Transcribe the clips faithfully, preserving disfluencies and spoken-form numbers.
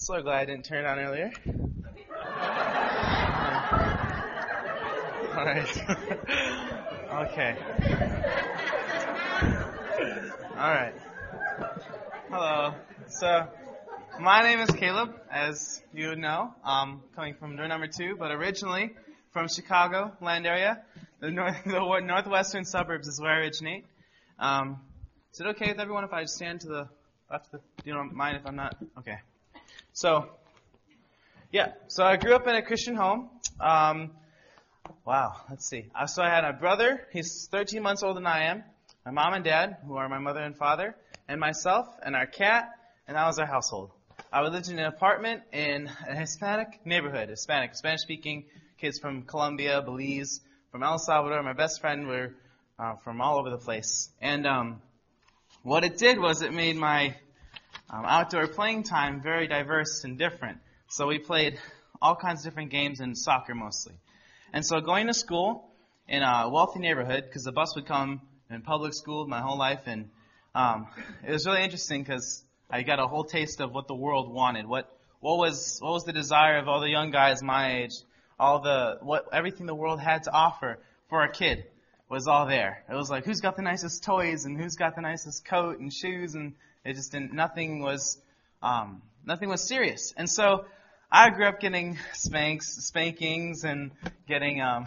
So glad I didn't turn it on earlier. All right. Okay. All right. Hello. So, my name is Caleb, as you know. Um, coming from door number two, but originally from Chicago land area. The, north, the northwestern suburbs is where I originate. Um, is it okay with everyone if I stand to the left? Of the, you don't mind if I'm not? Okay. So, yeah. So I grew up in a Christian home. Um, wow. Let's see. So I had a brother. He's thirteen months older than I am. My mom and dad, who are my mother and father, and myself, and our cat, and that was our household. I lived in an apartment in a Hispanic neighborhood. Hispanic, Spanish-speaking kids from Colombia, Belize, from El Salvador. My best friend were uh, from all over the place. And um, what it did was it made my um, outdoor playing time very diverse and different. So we played all kinds of different games and soccer mostly. And so going to school in a wealthy neighborhood, because the bus would come in public school my whole life, and um, it was really interesting because I got a whole taste of what the world wanted. What what was what was the desire of all the young guys my age? All the what everything the world had to offer for a kid was all there. It was like, who's got the nicest toys and who's got the nicest coat and shoes, and it just didn't. Nothing was um, nothing was serious. And so I grew up getting spanks, spankings and getting um,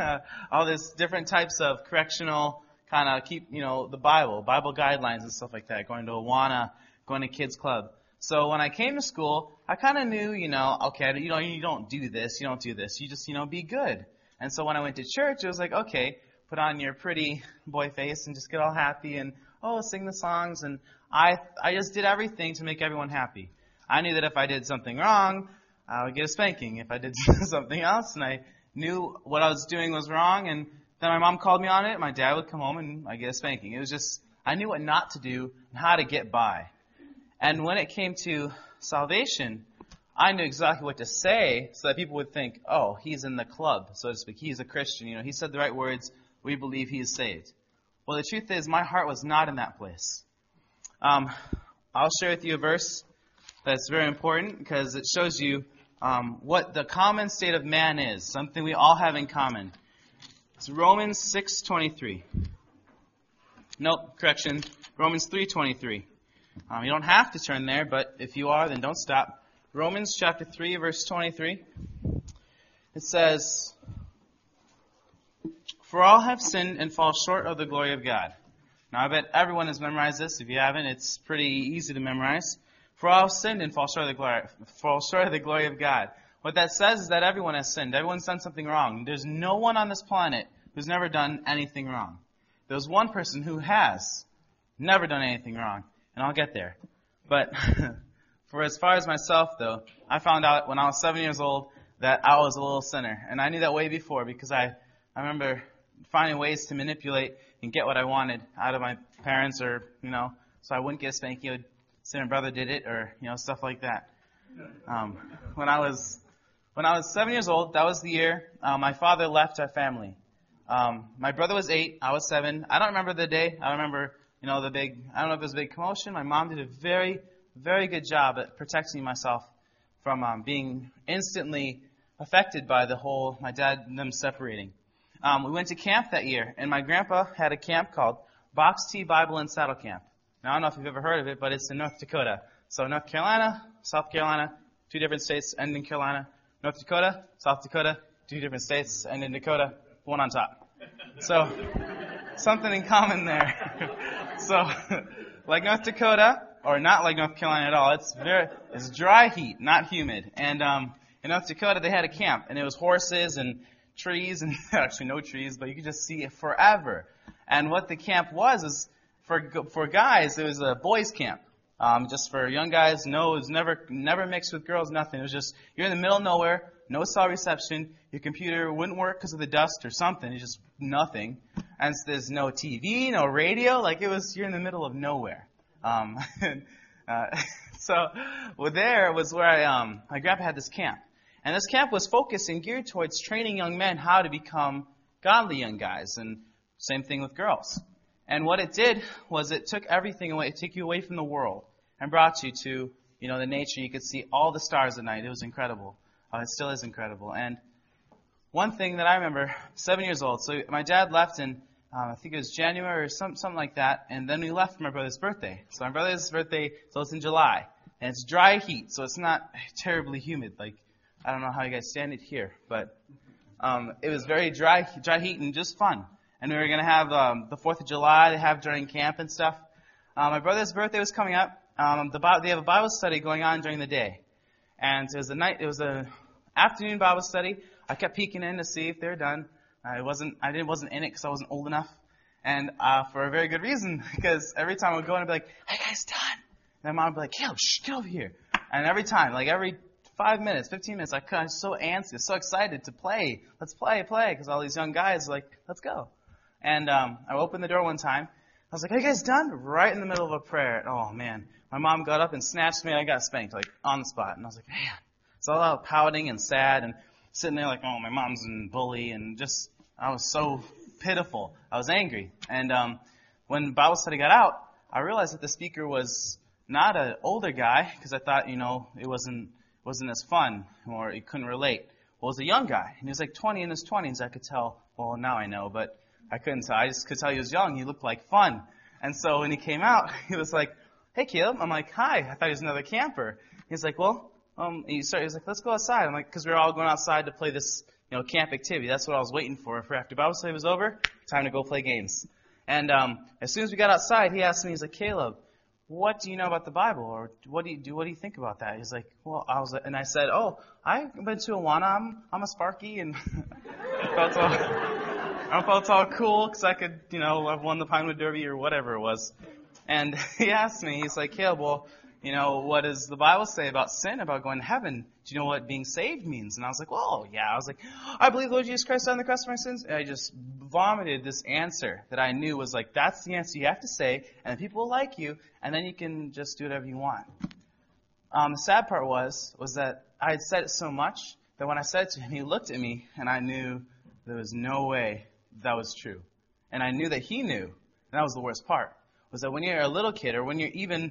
all this different types of correctional kind of keep you know the Bible, Bible guidelines and stuff like that. Going to Awana, going to kids club. So when I came to school, I kind of knew, you know, okay, you know, you don't do this, you don't do this, you just, you know, be good. And so when I went to church, it was like, okay, put on your pretty boy face and just get all happy and, oh, sing the songs. And I I just did everything to make everyone happy. I knew that if I did something wrong, I would get a spanking. If I did something else and I knew what I was doing was wrong, and then my mom called me on it, my dad would come home and I'd get a spanking. It was just, I knew what not to do and how to get by. And when it came to salvation, I knew exactly what to say so that people would think, oh, he's in the club, so to speak. He's a Christian. You know, he said the right words. We believe he is saved. Well, the truth is, my heart was not in that place. Um, I'll share with you a verse that's very important because it shows you um, what the common state of man is, something we all have in common. It's Romans six twenty-three. Nope, correction. Romans three twenty-three. Um, you don't have to turn there, but if you are, then don't stop. Romans chapter three, verse twenty-three. It says, "For all have sinned and fall short of the glory of God." Now, I bet everyone has memorized this. If you haven't, it's pretty easy to memorize. For all have sinned and fall short of the glory, fall short of the glory of God. What that says is that everyone has sinned. Everyone's done something wrong. There's no one on this planet who's never done anything wrong. There's one person who has never done anything wrong. And I'll get there. But for as far as myself, though, I found out when I was seven years old that I was a little sinner. And I knew that way before because I, I remember finding ways to manipulate and get what I wanted out of my parents or, you know, so I wouldn't get a spanking. I would say my brother did it or, you know, stuff like that. Um, when I was when I was seven years old, that was the year uh, my father left our family. Um, my brother was eight. I was seven. I don't remember the day. I remember... You know, the big, I don't know if it was a big commotion. My mom did a very, very good job at protecting myself from um, being instantly affected by the whole, my dad and them separating. Um, we went to camp that year, and my grandpa had a camp called Box T Bible and Saddle Camp. Now, I don't know if you've ever heard of it, but it's in North Dakota. So North Carolina, South Carolina, two different states end in Carolina. North Dakota, South Dakota, two different states end in Dakota, one on top. So, something in common there. So, like North Dakota, or not like North Carolina at all, it's very, it's dry heat, not humid. And um, in North Dakota, they had a camp, and it was horses and trees, and actually no trees, but you could just see it forever. And what the camp was is, for for guys, it was a boys' camp. Um, just for young guys, no, it was never never mixed with girls, nothing. It was just, you're in the middle of nowhere, no cell reception, your computer wouldn't work because of the dust or something, it's just nothing. And so there's no T V, no radio, like it was, you're in the middle of nowhere. Um, uh, so, well, there was where I, um, my grandpa had this camp. And this camp was focused and geared towards training young men how to become godly young guys. And same thing with girls. And what it did was it took everything away, it took you away from the world and brought you to you know, the nature. You could see all the stars at night. It was incredible. Uh, it still is incredible. And one thing that I remember, seven years old. So my dad left in, um, I think it was January or some, something like that. And then we left for my brother's birthday. So my brother's birthday, so it's in July. And it's dry heat, so it's not terribly humid. Like, I don't know how you guys stand it here, but um, it was very dry, dry heat and just fun. And we were going to have um, the fourth of July, they have during camp and stuff. Uh, my brother's birthday was coming up. Um, the, they have a Bible study going on during the day. And it was a night, it was a afternoon Bible study. I kept peeking in to see if they were done. I wasn't, I didn't, wasn't in it because I wasn't old enough. And uh, for a very good reason, because every time I would go in, I'd be like, "Hey guys, done?" And my mom would be like, "Caleb, shh, get over here." And every time, like every five minutes, fifteen minutes, I was so anxious, so excited to play. Let's play, play, because all these young guys were like, "Let's go." And um, I opened the door one time. I was like, "Are you guys done?" Right in the middle of a prayer. Oh, man. My mom got up and snatched me, and I got spanked, like, on the spot. And I was like, man. So I was pouting and sad and sitting there like, oh, my mom's a bully. And just, I was so pitiful. I was angry. And um, when Bible study got out, I realized that the speaker was not an older guy, because I thought, you know, it wasn't wasn't as fun, or he couldn't relate. Well, it was a young guy, and he was like twenty in his twenties. I could tell. Well, now I know, but I couldn't tell. I just could tell he was young. He looked like fun. And so when he came out, he was like, "Hey, Caleb." I'm like, "Hi." I thought he was another camper. He's like, "Well," um, he started. He was like, "Let's go outside." I'm like, because we were all going outside to play this, you know, camp activity. That's what I was waiting for. For after Bible study was over, time to go play games. And um, as soon as we got outside, he asked me, he's like, "Caleb, what do you know about the Bible, or what do you do? What do you think about that?" He's like, "Well," I was, and I said, "Oh, I've been to Awana. I'm, I'm a Sparky," and I felt all, I felt all cool because I could, you know, I've won the Pinewood Derby or whatever it was. And he asked me, he's like, "Caleb, well, you know, what does the Bible say about sin, about going to heaven? Do you know what being saved means?" And I was like, "Well, yeah." I was like, "I believe Lord Jesus Christ died on the cross for my sins." And I just vomited this answer that I knew was like, that's the answer you have to say, and people will like you, and then you can just do whatever you want. Um, the sad part was, was that I had said it so much that when I said it to him, he looked at me, and I knew there was no way that was true. And I knew that he knew, and that was the worst part, was that when you're a little kid, or when you're even,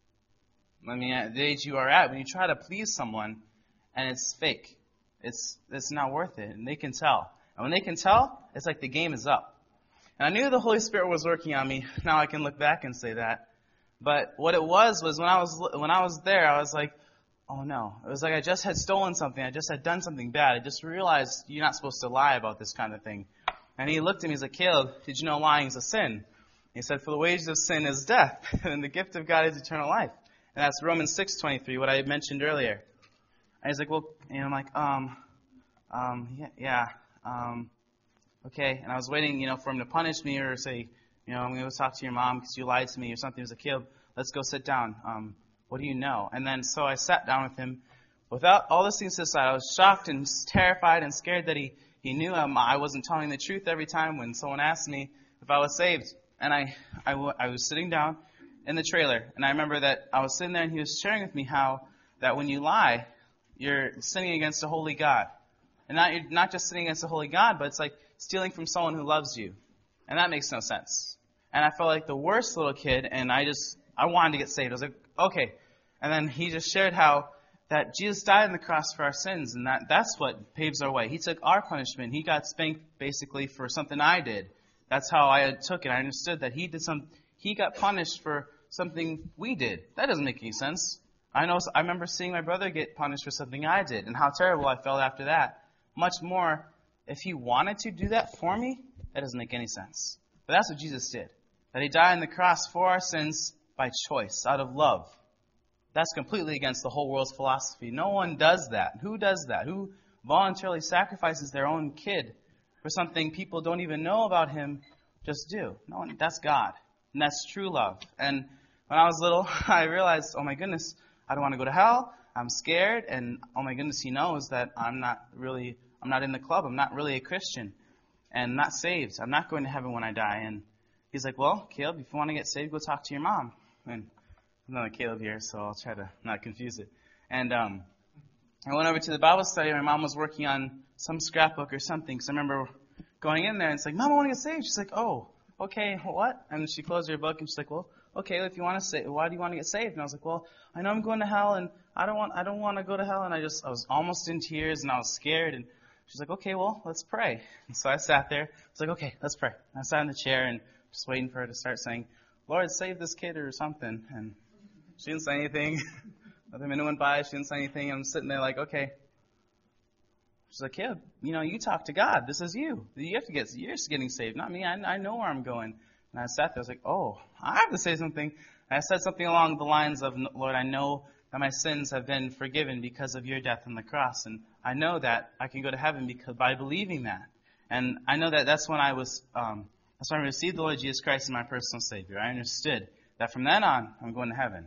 I mean, at the age you are at, when you try to please someone, and it's fake, it's it's not worth it, and they can tell. And when they can tell, it's like the game is up. And I knew the Holy Spirit was working on me. Now I can look back and say that. But what it was was when I was when I was there, I was like, oh no. It was like I just had stolen something. I just had done something bad. I just realized you're not supposed to lie about this kind of thing. And he looked at me, he's like, "Caleb, did you know lying is a sin?" He said, "For the wages of sin is death, and the gift of God is eternal life." And that's Romans six twenty-three, what I had mentioned earlier. And he's like, "Well," and I'm like, um, um, yeah, yeah. Um, okay, and I was waiting, you know, for him to punish me or say, you know, "I'm going to go talk to your mom because you lied to me," or something. He was like, "Caleb, let's go sit down. Um, what do you know?" And then so I sat down with him. Without all those things to the side, I was shocked and terrified and scared that he, he knew um, I wasn't telling the truth every time when someone asked me if I was saved. And I, I, w- I was sitting down in the trailer, and I remember that I was sitting there and he was sharing with me how that when you lie, you're sinning against a holy God. And not, you're not just sinning against a holy God, but it's like stealing from someone who loves you. And that makes no sense. And I felt like the worst little kid, and I just, I wanted to get saved. I was like, okay. And then he just shared how that Jesus died on the cross for our sins, and that, that's what paves our way. He took our punishment. He got spanked basically for something I did. That's how I took it. I understood that he did some, he got punished for something we did. That doesn't make any sense. I know, I remember seeing my brother get punished for something I did, and how terrible I felt after that. Much more, if he wanted to do that for me, that doesn't make any sense. But that's what Jesus did. That he died on the cross for our sins by choice, out of love. That's completely against the whole world's philosophy. No one does that. Who does that? Who voluntarily sacrifices their own kid for something people don't even know about him just do? No one. That's God. And that's true love. And when I was little, I realized, oh my goodness, I don't want to go to hell. I'm scared, and oh my goodness, he knows that I'm not really, I'm not in the club. I'm not really a Christian, and not saved. I'm not going to heaven when I die. And he's like, "Well, Caleb, if you want to get saved, go talk to your mom." And there's another Caleb here, so I'll try to not confuse it. And um, I went over to the Bible study. My mom was working on some scrapbook or something. So I remember going in there, and it's like, "Mom, I want to get saved." She's like, "Oh, okay, what? And she closed her book and she's like, well, okay, if you want to say, why do you want to get saved? And I was like, well, I know I'm going to hell and I don't want, I don't want to go to hell. And I just, I was almost in tears and I was scared. And she's like, okay, well, let's pray. And so I sat there. I was like, okay, let's pray. And I sat in the chair and just waiting for her to start saying, Lord, save this kid or something. And she didn't say anything. Another minute went by. She didn't say anything. And I'm sitting there like, okay. She's like, yeah, you know, you talk to God. This is you. You have to get, you're getting saved, not me. I, I know where I'm going. And I sat there. I was like, oh, I have to say something. And I said something along the lines of, Lord, I know that my sins have been forgiven because of your death on the cross. And I know that I can go to heaven because by believing that. And I know that that's when I was, um, that's when I received the Lord Jesus Christ as my personal Savior. I understood that from then on, I'm going to heaven.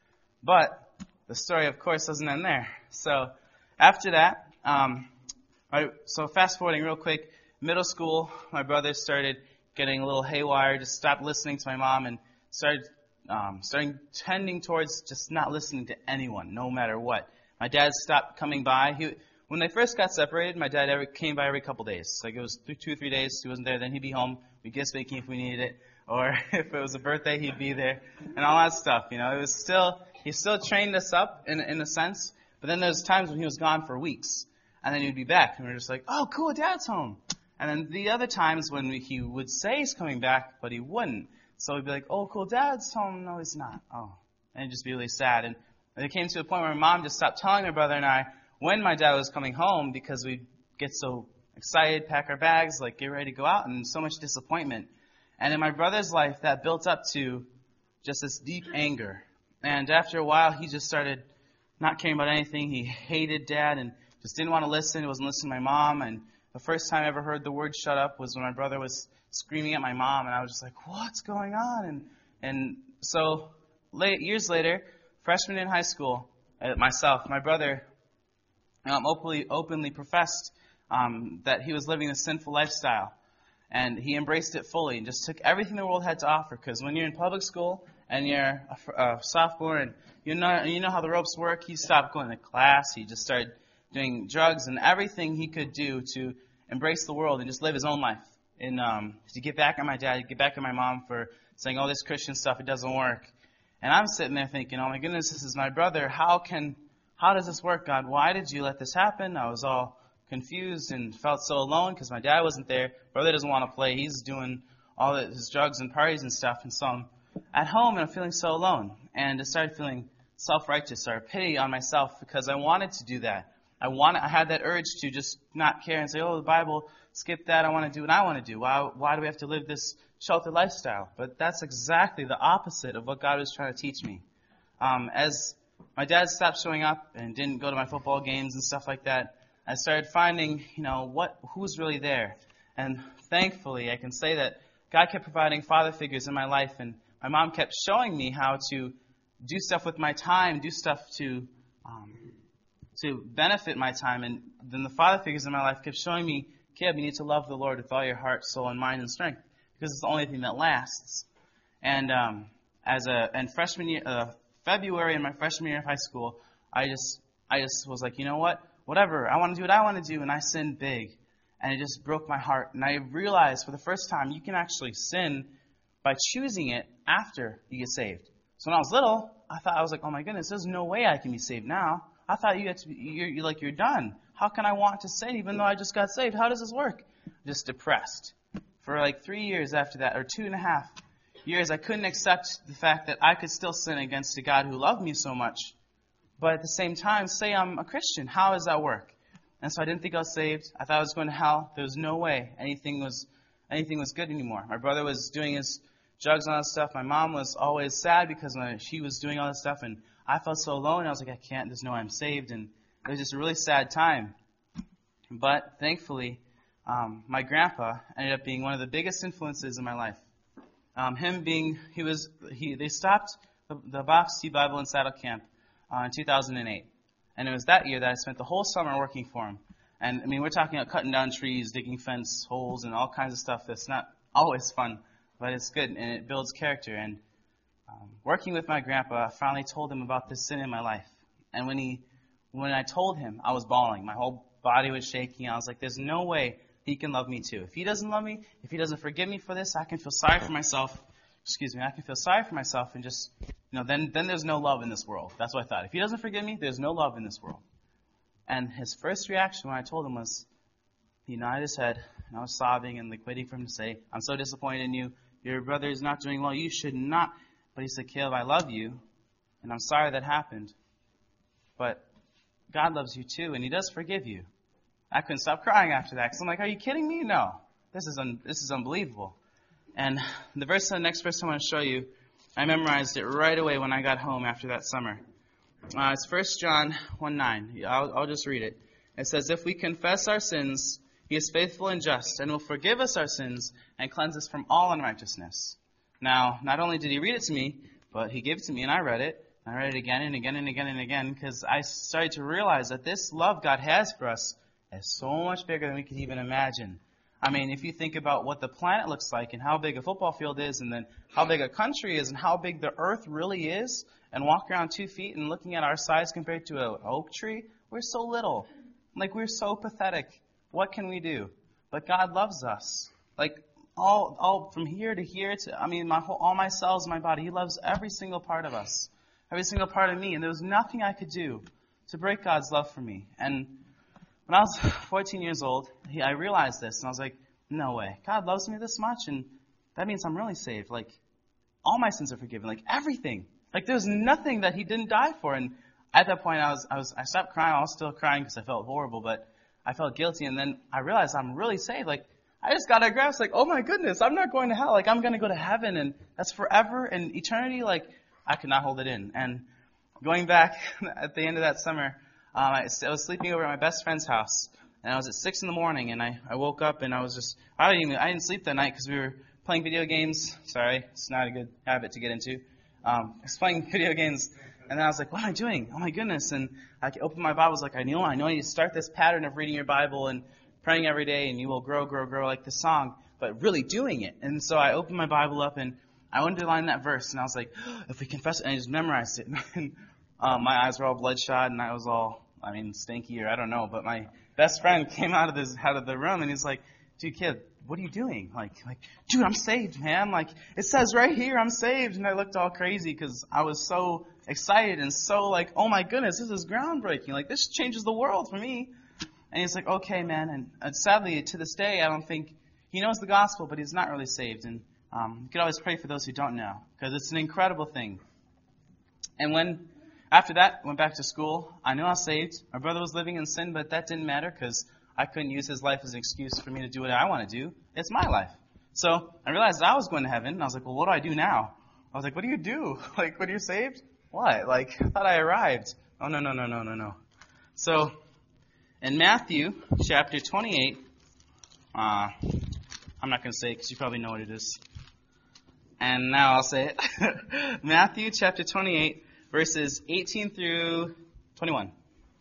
But the story, of course, doesn't end there. So after that, um, I, so fast forwarding real quick, middle school, my brother started getting a little haywire, just stopped listening to my mom and started um, starting tending towards just not listening to anyone, no matter what. My dad stopped coming by. He, when they first got separated, my dad every, came by every couple days. Like it was two, two or three days, he wasn't there. Then he'd be home. We'd get baking if we needed it. Or if it was a birthday, he'd be there. And all that stuff, you know. It was still, he still trained us up in, in a sense. But then there's times when he was gone for weeks. And then he'd be back. And we were just like, oh, cool, Dad's home. And then the other times when we, he would say he's coming back, but he wouldn't. So we'd be like, oh, cool, Dad's home. No, he's not. Oh. And it'd just be really sad. And it came to a point where my mom just stopped telling my brother and I when my dad was coming home because we'd get so excited, pack our bags, like get ready to go out, and so much disappointment. And in my brother's life, that built up to just this deep anger. And after a while, he just started not caring about anything. He hated Dad and just didn't want to listen. He wasn't listening to my mom. And the first time I ever heard the word shut up was when my brother was screaming at my mom. And I was just like, what's going on? And and so late, years later, freshman in high school, uh, myself, my brother um, openly, openly professed um, that he was living a sinful lifestyle. And he embraced it fully and just took everything the world had to offer. Because when you're in public school and you're a, a sophomore and you know, you know how the ropes work, he stopped going to class. He just started doing drugs and everything he could do to embrace the world and just live his own life. And um, to get back at my dad, get back at my mom for saying, oh, this Christian stuff, it doesn't work. And I'm sitting there thinking, oh my goodness, this is my brother. How can, how does this work, God? Why did you let this happen? I was all confused and felt so alone because my dad wasn't there. Brother doesn't want to play. He's doing all of his drugs and parties and stuff. And so I'm at home and I'm feeling so alone. And I started feeling self-righteous or pity on myself because I wanted to do that. I wanted, I had that urge to just not care and say, oh, the Bible, skip that. I want to do what I want to do. Why, why do we have to live this sheltered lifestyle? But that's exactly the opposite of what God was trying to teach me. Um, as my dad stopped showing up and didn't go to my football games and stuff like that, I started finding, you know, what who's really there. And thankfully, I can say that God kept providing father figures in my life, and my mom kept showing me how to do stuff with my time, do stuff to um, to benefit my time. And then the father figures in my life kept showing me, Caleb, you need to love the Lord with all your heart, soul, and mind and strength, because it's the only thing that lasts. And um, as a and freshman year, uh, February in my freshman year of high school, I just I just was like, you know what? Whatever, I want to do what I want to do, and I sinned big. And it just broke my heart. And I realized for the first time, you can actually sin by choosing it after you get saved. So when I was little, I thought, I was like, oh my goodness, there's no way I can be saved now. I thought you had to be, you're, you're like, you're done. How can I want to sin even though I just got saved? How does this work? Just depressed. For like three years after that, or two and a half years, I couldn't accept the fact that I could still sin against a God who loved me so much. But at the same time, say I'm a Christian. How does that work? And so I didn't think I was saved. I thought I was going to hell. There was no way anything was anything was good anymore. My brother was doing his drugs and all that stuff. My mom was always sad because my, she was doing all this stuff. And I felt so alone. I was like, I can't. There's no way I'm saved. And it was just a really sad time. But thankfully, um, my grandpa ended up being one of the biggest influences in my life. Um, him being, he was, he they stopped the, the Box T Bible in Saddle Camp uh, in two thousand eight. And it was that year that I spent the whole summer working for him. And, I mean, we're talking about cutting down trees, digging fence holes, and all kinds of stuff that's not always fun, but it's good, and it builds character. And um, working with my grandpa, I finally told him about this sin in my life. And when he, when I told him, I was bawling. My whole body was shaking. I was like, there's no way he can love me too. If he doesn't love me, if he doesn't forgive me for this, I can feel sorry for myself. Excuse me, I can feel sorry for myself and just, you know, then, then there's no love in this world. That's what I thought. If he doesn't forgive me, there's no love in this world. And his first reaction when I told him was, he nodded his head, and I was sobbing and like waiting for him to say, I'm so disappointed in you. Your brother is not doing well. You should not. But he said, Caleb, I love you, and I'm sorry that happened. But God loves you too, and he does forgive you. I couldn't stop crying after that, because I'm like, are you kidding me? No. This is un- this is unbelievable. And the verse, the next verse I want to show you, I memorized it right away when I got home after that summer. Uh, it's First John one nine. I'll, I'll just read it. It says, if we confess our sins, he is faithful and just, and will forgive us our sins and cleanse us from all unrighteousness. Now, not only did he read it to me, but he gave it to me, and I read it. I read it again and again and again and again, because I started to realize that this love God has for us is so much bigger than we could even imagine. I mean, if you think about what the planet looks like and how big a football field is, and then how big a country is, and how big the earth really is, and walk around two feet and looking at our size compared to an oak tree, we're so little. Like, we're so pathetic. What can we do? But God loves us. Like, all all from here to here to, I mean, my whole, all my cells in my body, he loves every single part of us. Every single part of me. And there was nothing I could do to break God's love for me. And when I was fourteen years old, he, I realized this, and I was like, no way. God loves me this much, and that means I'm really saved. Like, all my sins are forgiven. Like, everything. Like, there's nothing that he didn't die for. And at that point, I was, I was, I stopped crying. I was still crying because I felt horrible, but I felt guilty. And then I realized I'm really saved. Like, I just got a grasp, like, oh my goodness, I'm not going to hell. Like, I'm going to go to heaven, and that's forever and eternity. Like, I could not hold it in. And going back at the end of that summer, um, I, I was sleeping over at my best friend's house, and I was at six in the morning, and I, I woke up, and I was just, I didn't even, I didn't sleep that night because we were playing video games. Sorry, it's not a good habit to get into. Um, I was playing video games, and then I was like, what am I doing? Oh my goodness. And I opened my Bible, I was like, I know, I know I need to start this pattern of reading your Bible and praying every day, and you will grow, grow, grow like the song, but really doing it. And so I opened my Bible up, and I underlined that verse, and I was like, oh, if we confess it, and I just memorized it. And um, my eyes were all bloodshot, and I was all, I mean, stinky, or I don't know. But my best friend came out of this, out of the room, and he's like, dude, kid, what are you doing? Like, like, dude, I'm saved, man. Like, it says right here, I'm saved. And I looked all crazy because I was so excited and so like, oh my goodness, this is groundbreaking. Like, this changes the world for me. And he's like, okay, man. And, and sadly, to this day, I don't think he knows the gospel, but he's not really saved. And um, you could always pray for those who don't know, because it's an incredible thing. And when, after that, went back to school, I knew I was saved. My brother was living in sin, but that didn't matter because I couldn't use his life as an excuse for me to do what I want to do. It's my life. So I realized I was going to heaven, and I was like, well, what do I do now? I was like, what do you do? Like, when you're saved? What? Like, I thought I arrived. Oh, no, no, no, no, no, no. So in Matthew chapter twenty-eight, uh, I'm not going to say it because you probably know what it is. And now I'll say it. Matthew chapter twenty-eight, verses eighteen through twenty-one.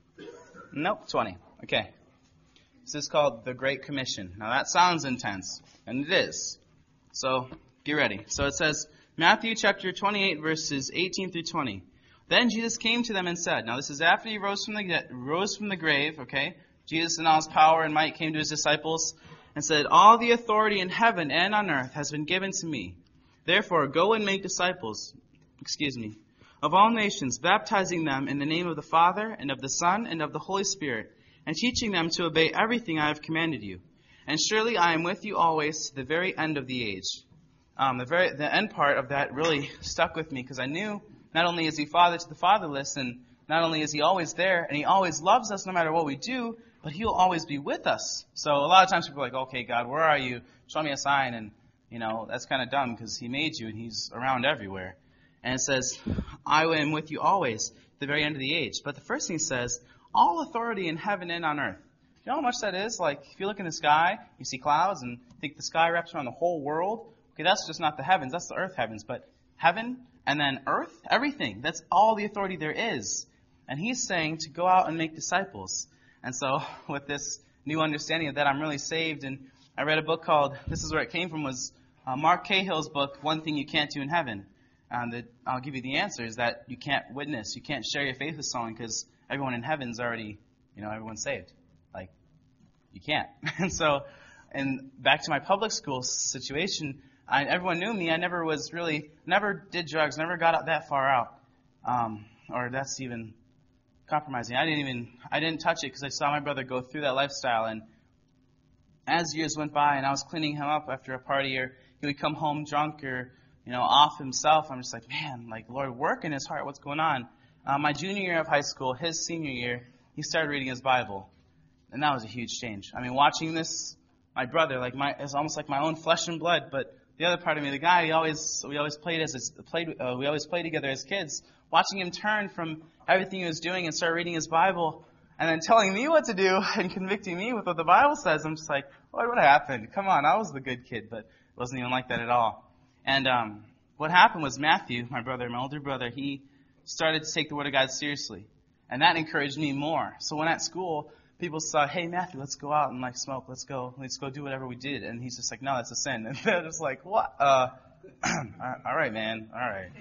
Nope, twenty. Okay. This is called the Great Commission. Now that sounds intense, and it is. So get ready. So it says, Matthew chapter twenty-eight, verses eighteen through twenty. Then Jesus came to them and said, now this is after he rose from the rose from the grave, okay? Jesus in all his power and might came to his disciples and said, all the authority in heaven and on earth has been given to me. Therefore, go and make disciples, excuse me, of all nations, baptizing them in the name of the Father and of the Son and of the Holy Spirit, and teaching them to obey everything I have commanded you. And surely I am with you always to the very end of the age. Um, the very the end part of that really stuck with me, because I knew not only is he father to the fatherless, and not only is he always there, and he always loves us no matter what we do, but he'll always be with us. So a lot of times people are like, okay, God, where are you? Show me a sign. And, you know, that's kind of dumb because he made you and he's around everywhere. And it says, I am with you always, to the very end of the age. But the first thing it says, all authority in heaven and on earth. You know how much that is? Like, if you look in the sky, you see clouds and think the sky wraps around the whole world. Okay, that's just not the heavens. That's the earth heavens. But heaven and then earth, everything. That's all the authority there is. And he's saying to go out and make disciples. And so with this new understanding of that, I'm really saved. And I read a book called, this is where it came from, was uh, Mark Cahill's book, One Thing You Can't Do in Heaven. And the, I'll give you the answer, is that you can't witness, you can't share your faith with someone because everyone in heaven's already, you know, everyone's saved. Like, you can't. And so and back to my public school situation, I, everyone knew me. I never was really, never did drugs, never got out that far out, um, or that's even compromising. I didn't even, I didn't touch it because I saw my brother go through that lifestyle. And as years went by, and I was cleaning him up after a party, or he would come home drunk or, you know, off himself. I'm just like, man, like, Lord, work in his heart. What's going on? Uh, my junior year of high school, his senior year, he started reading his Bible. And that was a huge change. I mean, watching this, my brother, like my, it's almost like my own flesh and blood. But the other part of me, the guy, he always, we always played as, played, uh, we always played together as kids. Watching him turn from everything he was doing and start reading his Bible, and then telling me what to do and convicting me with what the Bible says. I'm just like, Lord, what happened? Come on, I was the good kid, but it wasn't even like that at all. And um, what happened was Matthew, my brother, my older brother, he started to take the Word of God seriously. And that encouraged me more. So when at school, people saw, hey, Matthew, let's go out and like smoke. Let's go. Let's go do whatever we did. And he's just like, no, that's a sin. And they're just like, what? Uh, all right, man. All right.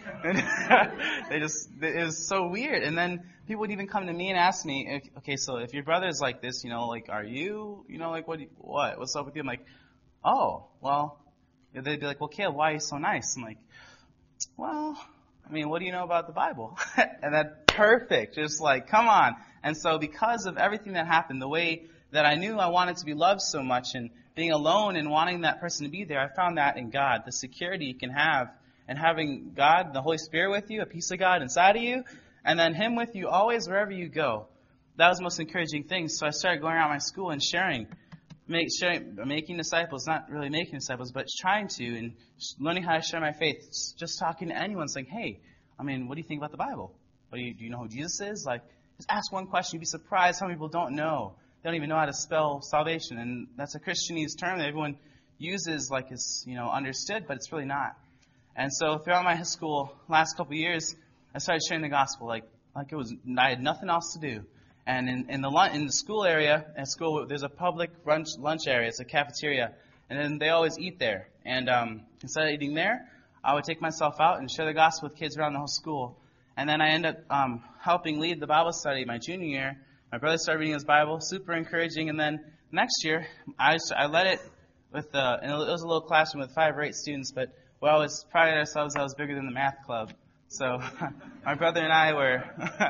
And they just, it was so weird. And then people would even come to me and ask me, okay, so if your brother's like this, you know, like, are you, you know, like, what, what? What's up with you? I'm like, oh, well, they'd be like, well, Caleb, why are you so nice? I'm like, well, I mean, what do you know about the Bible? And that's perfect. Just like, come on. And so because of everything that happened, the way that I knew I wanted to be loved so much and being alone and wanting that person to be there, I found that in God. The security you can have and having God, the Holy Spirit with you, a piece of God inside of you, and then Him with you always wherever you go. That was the most encouraging thing. So I started going around my school and sharing, make, sharing making disciples, not really making disciples, but trying to, and learning how to share my faith. Just talking to anyone saying, hey, I mean, what do you think about the Bible? What do you, do you know who Jesus is? Like, just ask one question. You'd be surprised how many people don't know. They don't even know how to spell salvation. And that's a Christianese term that everyone uses like it's, you know, understood, but it's really not. And so throughout my high school last couple of years, I started sharing the gospel like like it was, I had nothing else to do. And in, in the in the school area, at school, there's a public lunch lunch area. It's a cafeteria. And then they always eat there. And um, instead of eating there, I would take myself out and share the gospel with kids around the whole school. And then I ended up um, helping lead the Bible study my junior year. My brother started reading his Bible, super encouraging. And then next year, I, I led it with, uh, and it was a little classroom with five or eight students, but we always prided ourselves I was bigger than the math club. So my brother and I were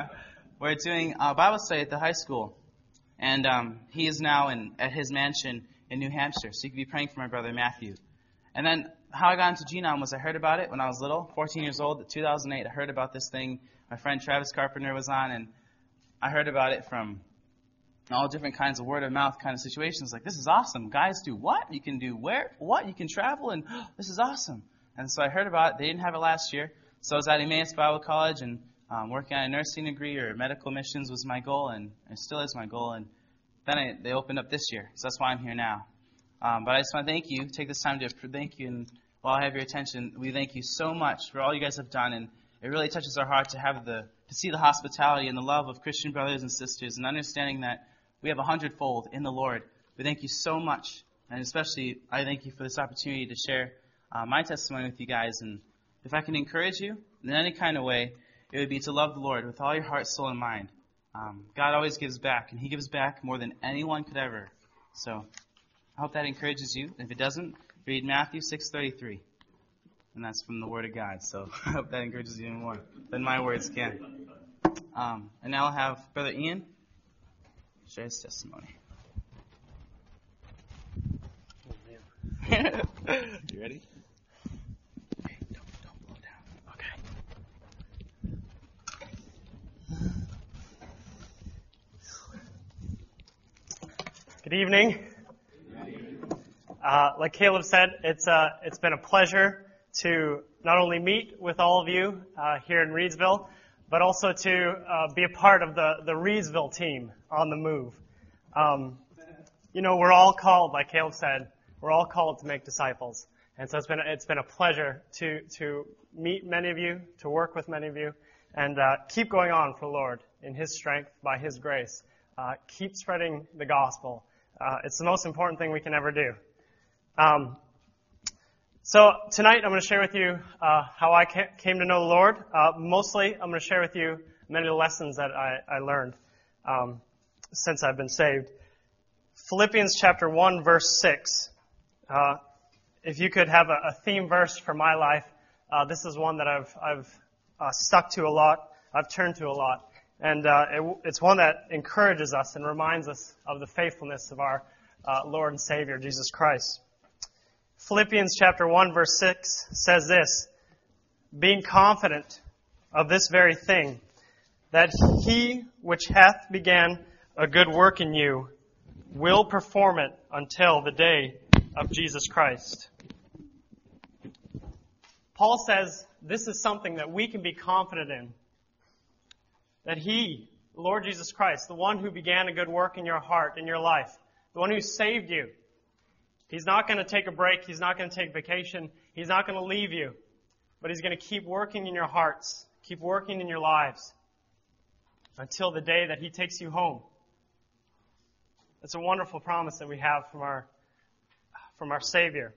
were doing a Bible study at the high school. And um, he is now in, at his mansion in New Hampshire. So you can be praying for my brother Matthew. And then how I got into G-Nom was I heard about it when I was little, fourteen years old, two thousand eight. I heard about this thing. My friend Travis Carpenter was on, and I heard about it from all different kinds of word-of-mouth kind of situations. Like, this is awesome. Guys do what? You can do where? What? You can travel, and oh, this is awesome. And so I heard about it. They didn't have it last year. So I was at Emmaus Bible College, and um, working on a nursing degree or medical missions was my goal, and it still is my goal. And then I, they opened up this year, so that's why I'm here now. Um, but I just want to thank you. Take this time to thank you, and while I have your attention, we thank you so much for all you guys have done, and it really touches our heart to have the to see the hospitality and the love of Christian brothers and sisters, and understanding that we have a hundredfold in the Lord. We thank you so much, and especially I thank you for this opportunity to share uh, my testimony with you guys. And if I can encourage you in any kind of way, it would be to love the Lord with all your heart, soul, and mind. Um, God always gives back, and He gives back more than anyone could ever. So I hope that encourages you. If it doesn't, read Matthew six thirty-three. And that's from the Word of God. So I hope that encourages you even more than my words can. Um, and now I'll have Brother Ian share his testimony. You ready? Okay, don't, don't blow down. Okay. Good evening. Uh, like Caleb said, it's uh, it's been a pleasure to not only meet with all of you uh, here in Reedsville, but also to uh, be a part of the, the Reedsville team on the move. Um, you know, we're all called, like Caleb said, we're all called to make disciples. And so it's been it's been a pleasure to to meet many of you, to work with many of you, and uh, keep going on for the Lord in His strength, by His grace. Uh, keep spreading the gospel. Uh, it's the most important thing we can ever do. Um, so tonight I'm going to share with you uh, how I ca- came to know the Lord. Uh, mostly I'm going to share with you many of the lessons that I, I learned um, since I've been saved. Philippians chapter one, verse six. Uh, if you could have a, a theme verse for my life, uh, this is one that I've, I've uh, stuck to a lot, I've turned to a lot. And uh, it, it's one that encourages us and reminds us of the faithfulness of our uh, Lord and Savior, Jesus Christ. Philippians chapter one, verse six says this, being confident of this very thing, that he which hath began a good work in you will perform it until the day of Jesus Christ. Paul says this is something that we can be confident in. That He, Lord Jesus Christ, the one who began a good work in your heart, in your life, the one who saved you, He's not going to take a break. He's not going to take vacation. He's not going to leave you. But He's going to keep working in your hearts, keep working in your lives until the day that He takes you home. It's a wonderful promise that we have from our, from our Savior.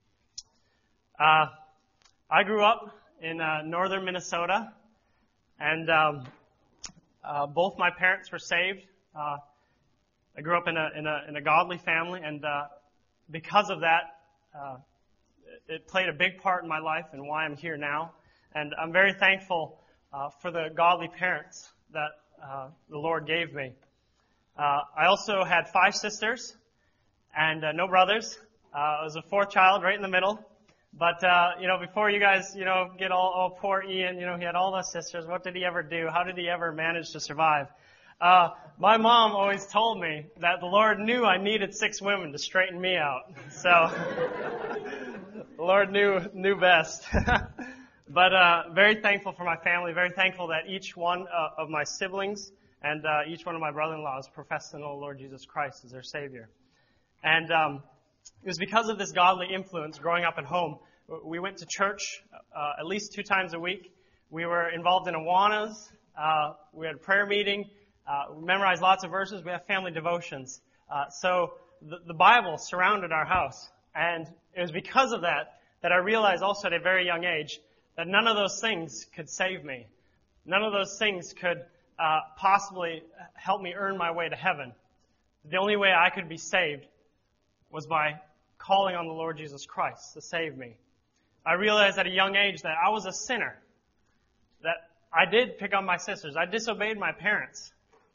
Uh, I grew up in uh, northern Minnesota, and um, Uh, both my parents were saved. Uh, I grew up in a in a in a godly family, and uh, because of that, uh, it, it played a big part in my life and why I'm here now. And I'm very thankful uh, for the godly parents that uh, the Lord gave me. Uh, I also had five sisters and uh, no brothers. Uh, I was a fourth child, right in the middle. But, uh, you know, before you guys, you know, get all, oh, poor Ian, you know, he had all those sisters. What did he ever do? How did he ever manage to survive? Uh, my mom always told me that the Lord knew I needed six women to straighten me out. So, the Lord knew, knew best. But, uh, very thankful for my family, very thankful that each one uh, of my siblings and, uh, each one of my brother-in-laws profess to know the Lord Jesus Christ as their Savior. And, um, it was because of this godly influence growing up at home. We went to church uh, at least two times a week. We were involved in Awanas. Uh, we had a prayer meeting. Uh, we memorized lots of verses. We have family devotions. Uh, so the, the Bible surrounded our house. And it was because of that that I realized also at a very young age that none of those things could save me. None of those things could uh, possibly help me earn my way to heaven. The only way I could be saved was by calling on the Lord Jesus Christ to save me. I realized at a young age that I was a sinner, that I did pick on my sisters. I disobeyed my parents.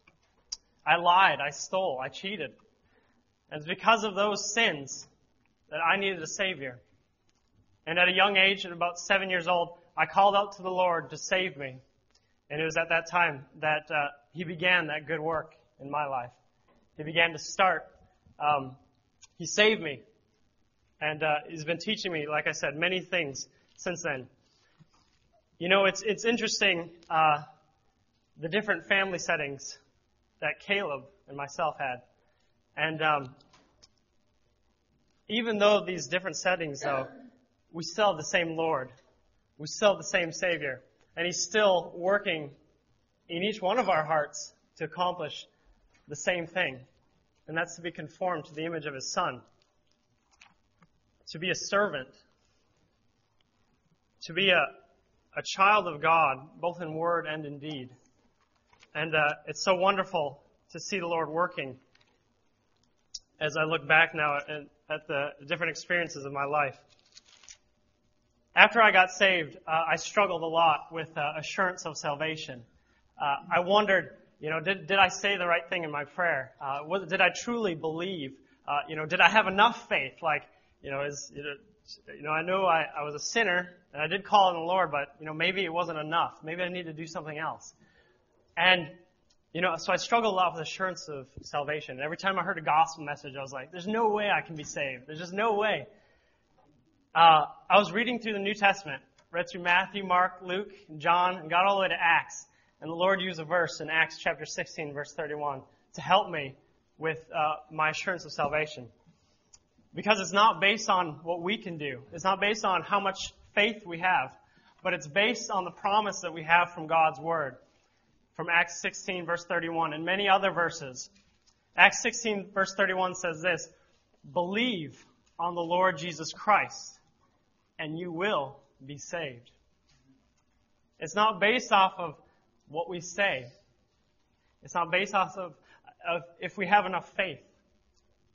I lied. I stole. I cheated. And it's because of those sins that I needed a Savior. And at a young age, at about seven years old, I called out to the Lord to save me. And it was at that time that uh, He began that good work in my life. He began to start. Um, he saved me. And uh, He's been teaching me, like I said, many things since then. You know, it's it's interesting, uh, the different family settings that Caleb and myself had. And um, even though these different settings, though, we still have the same Lord. We still have the same Savior. And He's still working in each one of our hearts to accomplish the same thing. And that's to be conformed to the image of His Son. To be a servant. To be a, a child of God, both in word and in deed. And uh, it's so wonderful to see the Lord working as I look back now at, at the different experiences of my life. After I got saved, uh, I struggled a lot with uh, assurance of salvation. Uh, I wondered, you know, did did I say the right thing in my prayer? Uh, was, did I truly believe? Uh, you know, did I have enough faith? Like, you know, is you know, you know, I knew I, I was a sinner and I did call on the Lord, but you know, maybe it wasn't enough. Maybe I need to do something else. And you know, so I struggled a lot with assurance of salvation. Every time I heard a gospel message, I was like, "There's no way I can be saved. There's just no way." Uh, I was reading through the New Testament, read through Matthew, Mark, Luke, and John, and got all the way to Acts. And the Lord used a verse in Acts chapter sixteen, verse thirty-one, to help me with uh, my assurance of salvation. Because it's not based on what we can do. It's not based on how much faith we have, but it's based on the promise that we have from God's Word. From Acts sixteen, verse thirty-one, and many other verses. Acts sixteen, verse thirty-one says this, "Believe on the Lord Jesus Christ, and you will be saved." It's not based off of what we say. It's not based off of, of if we have enough faith.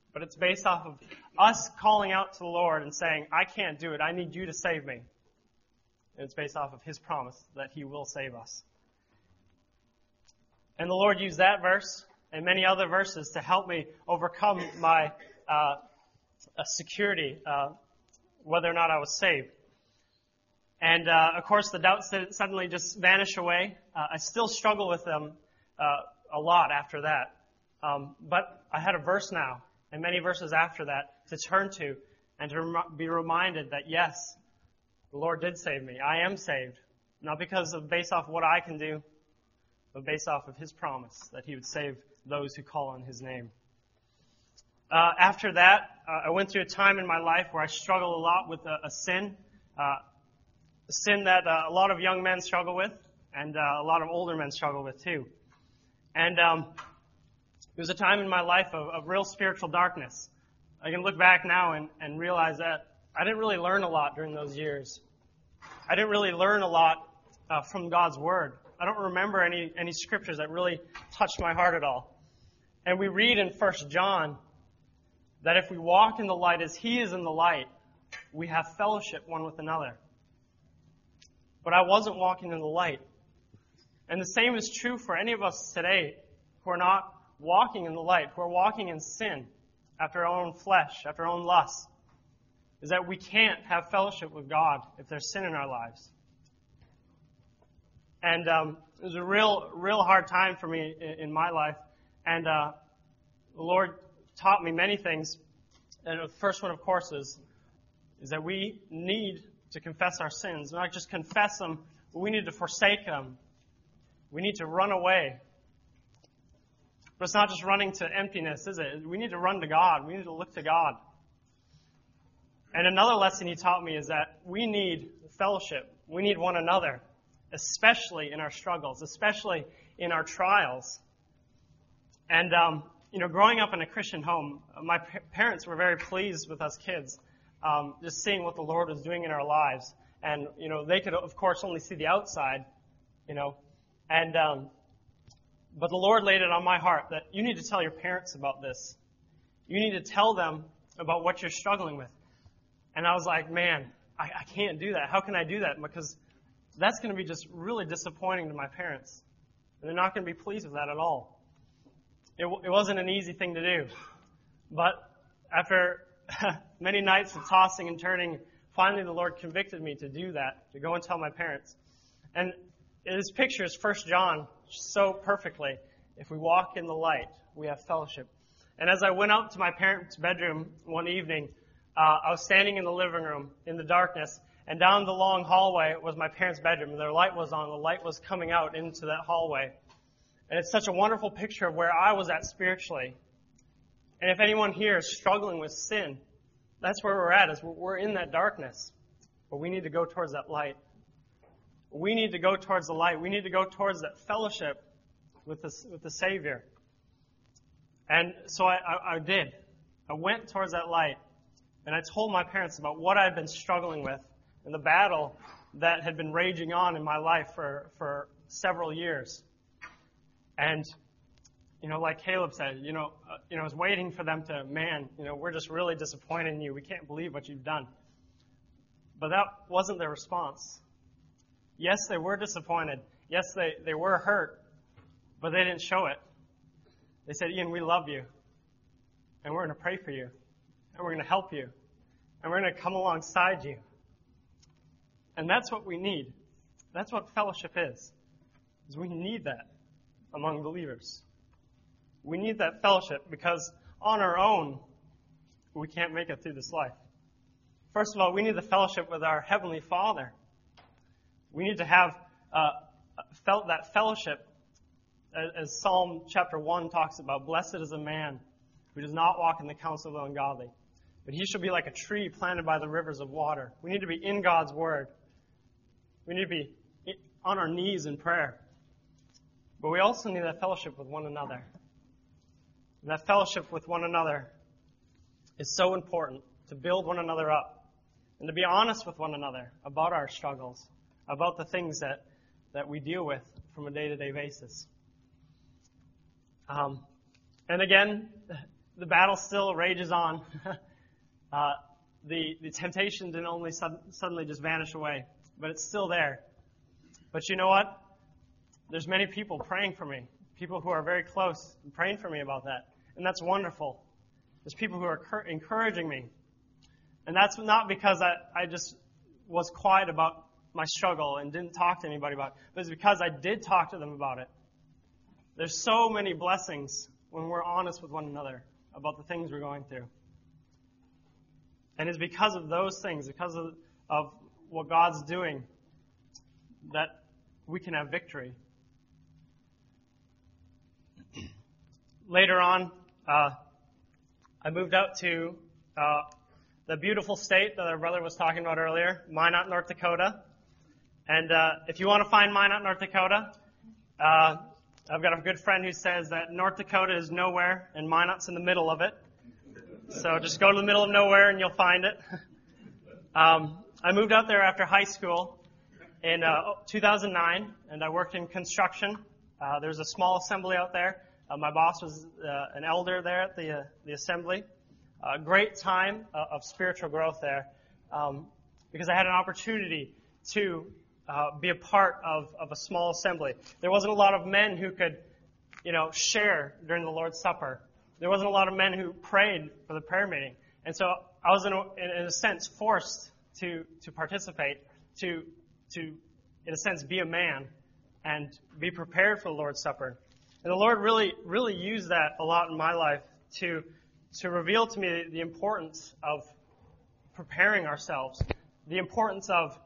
but it's based off of us calling out to the Lord and saying, I can't do it. I need you to save me. And it's based off of his promise that he will save us. And the Lord used that verse and many other verses to help me overcome my uh, security, uh, whether or not I was saved. And, uh, of course, the doubts didn't suddenly just vanish away. Uh, I still struggle with them uh, a lot after that. Um, but I had a verse now, and many verses after that, to turn to and to rem- be reminded that, yes, the Lord did save me. I am saved, not because of based off what I can do, but based off of his promise that he would save those who call on his name. Uh, after that, uh, I went through a time in my life where I struggled a lot with a, a sin, uh, a sin that uh, a lot of young men struggle with, and uh, a lot of older men struggle with too. And um, it was a time in my life of, of real spiritual darkness. I can look back now and, and realize that I didn't really learn a lot during those years. I didn't really learn a lot uh, from God's Word. I don't remember any, any scriptures that really touched my heart at all. And we read in First John that if we walk in the light as he is in the light, we have fellowship one with another. But I wasn't walking in the light. And the same is true for any of us today who are not walking in the light, who are walking in sin, after our own flesh, after our own lusts, is that we can't have fellowship with God if there's sin in our lives. And um, it was a real, real hard time for me in, in my life. And uh, the Lord taught me many things. And the first one, of course, is, is that we need to confess our sins. Not just confess them, but we need to forsake them. We need to run away. But it's not just running to emptiness, is it? We need to run to God. We need to look to God. And another lesson he taught me is that we need fellowship. We need one another, especially in our struggles, especially in our trials. And, um, you know, growing up in a Christian home, my pa- parents were very pleased with us kids, um, just seeing what the Lord was doing in our lives. And, you know, they could, of course, only see the outside, you know. And, um, but the Lord laid it on my heart that you need to tell your parents about this. You need to tell them about what you're struggling with. And I was like, man, I, I can't do that. How can I do that? Because that's going to be just really disappointing to my parents. And they're not going to be pleased with that at all. It, it wasn't an easy thing to do. But after many nights of tossing and turning, finally the Lord convicted me to do that, to go and tell my parents. And his pictures First John so perfectly. If we walk in the light, we have fellowship. And as I went out to my parents' bedroom one evening, uh, I was standing in the living room in the darkness, and down the long hallway was my parents' bedroom. And their light was on. The light was coming out into that hallway. And it's such a wonderful picture of where I was at spiritually. And if anyone here is struggling with sin, that's where we're at, is we're in that darkness. But we need to go towards that light. We need to go towards the light. We need to go towards that fellowship with the, with the Savior. And so I, I, I did. I went towards that light. And I told my parents about what I had been struggling with and the battle that had been raging on in my life for, for several years. And, you know, like Caleb said, you know, uh, you know, I was waiting for them to, man, you know, we're just really disappointed in you. We can't believe what you've done. But that wasn't their response. Yes, they were disappointed. Yes, they, they were hurt, but they didn't show it. They said, Ian, we love you, and we're going to pray for you, and we're going to help you, and we're going to come alongside you. And that's what we need. That's what fellowship is, is we need that among believers. We need that fellowship because on our own, we can't make it through this life. First of all, we need the fellowship with our Heavenly Father. We need to have uh, felt that fellowship, as, as Psalm chapter one talks about. Blessed is a man who does not walk in the counsel of the ungodly, but he shall be like a tree planted by the rivers of water. We need to be in God's Word. We need to be on our knees in prayer. But we also need that fellowship with one another. And that fellowship with one another is so important, to build one another up and to be honest with one another about our struggles, about the things that, that we deal with from a day-to-day basis. Um, and again, the battle still rages on. uh, the, the temptation didn't only sud- suddenly just vanish away, but it's still there. But you know what? There's many people praying for me, people who are very close and praying for me about that. And that's wonderful. There's people who are cur- encouraging me. And that's not because I, I just was quiet about my struggle and didn't talk to anybody about it, but it's because I did talk to them about it. There's so many blessings when we're honest with one another about the things we're going through. And it's because of those things, because of, of what God's doing, that we can have victory. Later on, uh, I moved out to uh, the beautiful state that our brother was talking about earlier, Minot, North Dakota. And uh, if you want to find Minot, North Dakota, uh, I've got a good friend who says that North Dakota is nowhere and Minot's in the middle of it. So just go to the middle of nowhere and you'll find it. um, I moved out there after high school in uh, two thousand nine, and I worked in construction. Uh, there was a small assembly out there. Uh, my boss was uh, an elder there at the uh, the assembly. A uh, great time uh, of spiritual growth there, um, because I had an opportunity to uh, be a part of, of a small assembly. There wasn't a lot of men who could, you know, share during the Lord's Supper. There wasn't a lot of men who prayed for the prayer meeting, and so I was in a, in a sense forced to to participate, to to in a sense be a man and be prepared for the Lord's Supper. And the Lord really, really used that a lot in my life to to reveal to me the importance of preparing ourselves, the importance of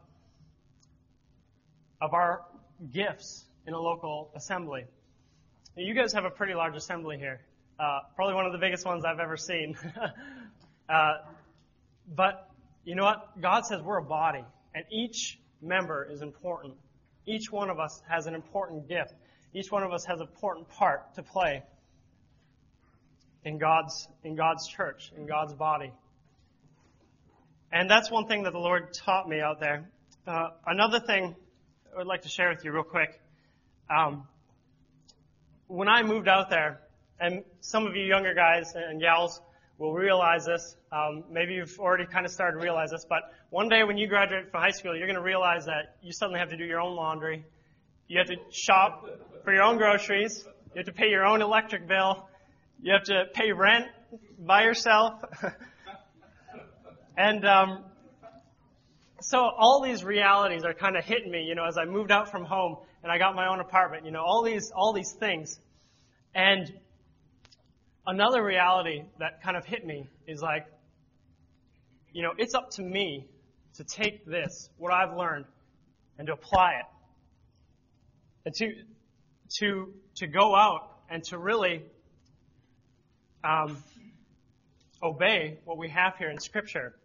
of our gifts in a local assembly. Now, you guys have a pretty large assembly here, uh, probably one of the biggest ones I've ever seen. uh, but you know what? God says we're a body, and each member is important. Each one of us has an important gift. Each one of us has an important part to play in God's in God's church, in God's body. And that's one thing that the Lord taught me out there. Uh, another thing I would like to share with you real quick. Um, when I moved out there, and some of you younger guys and gals will realize this. Um, maybe you've already kind of started to realize this, but one day when you graduate from high school, you're going to realize that you suddenly have to do your own laundry. You have to shop for your own groceries. You have to pay your own electric bill. You have to pay rent by yourself. and um, so all these realities are kind of hitting me, you know, as I moved out from home and I got my own apartment, you know, all these all these things. And another reality that kind of hit me is like, you know, it's up to me to take this, what I've learned, and to apply it. And to to to go out and to really um, obey what we have here in Scripture.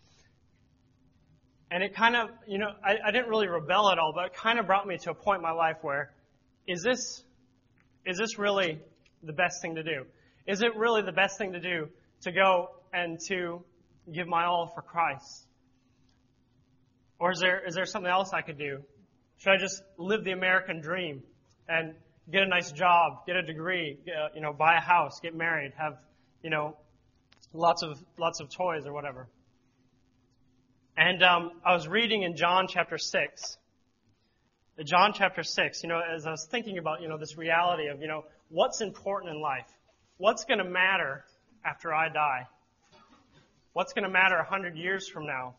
And it kind of, you know, I, I didn't really rebel at all, but it kind of brought me to a point in my life where, is this is this really the best thing to do? Is it really the best thing to do to go and to give my all for Christ? Or is there is there something else I could do? Should I just live the American dream and get a nice job, get a degree, get, you know, buy a house, get married, have, you know, lots of lots of toys or whatever? And um, I was reading in John chapter six. John chapter six, you know, as I was thinking about, you know, this reality of, you know, what's important in life? What's going to matter after I die? What's going to matter a hundred years from now?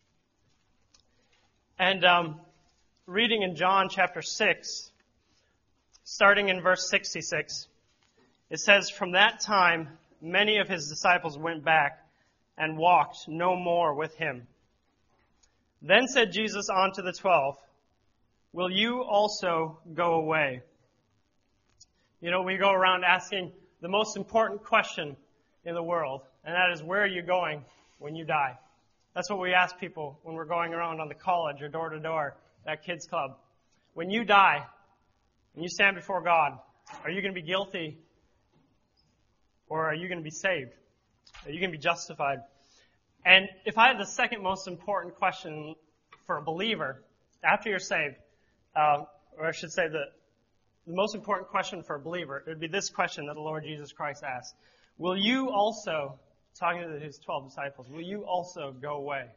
And um, reading in John chapter six, starting in verse sixty-six, it says, "From that time, many of his disciples went back and walked no more with him. Then said Jesus unto the twelve, Will you also go away?" You know, we go around asking the most important question in the world, and that is, where are you going when you die? That's what we ask people when we're going around on the college or door to door at Kids Club. When you die and you stand before God, are you going to be guilty or are you going to be saved? Are you going to be justified? And if I had the second most important question for a believer after you're saved, uh, or I should say the, the most important question for a believer, it would be this question that the Lord Jesus Christ asked. will you also, talking to his twelve disciples, will you also go away?